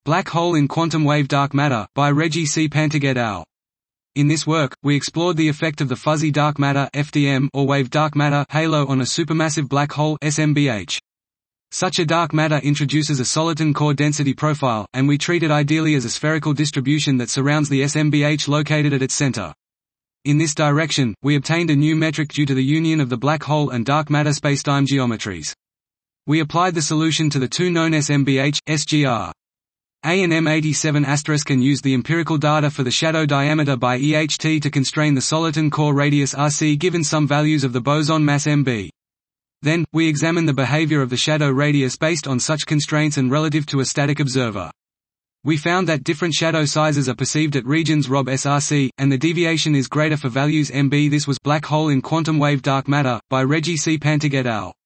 Black Hole in Quantum Wave Dark Matter, by Reggie C. Pantig et al. In this work, we explored the effect of the fuzzy dark matter (FDM) or wave dark matter halo on a supermassive black hole (SMBH). Such a dark matter introduces a soliton core density profile, and we treat it ideally as a spherical distribution that surrounds the SMBH located at its center. In this direction, we obtained a new metric due to the union of the black hole and dark matter spacetime geometries. We applied the solution to the two known SMBH, SGR. A and M87** and used the empirical data for the shadow diameter by EHT to constrain the soliton core radius RC given some values of the boson mass MB. Then, we examined the behavior of the shadow radius based on such constraints and relative to a static observer. We found that different shadow sizes are perceived at regions Rob SRC, and the deviation is greater for values MB. This was Black Hole in Quantum Wave Dark Matter, by Reggie C. Pantig et al.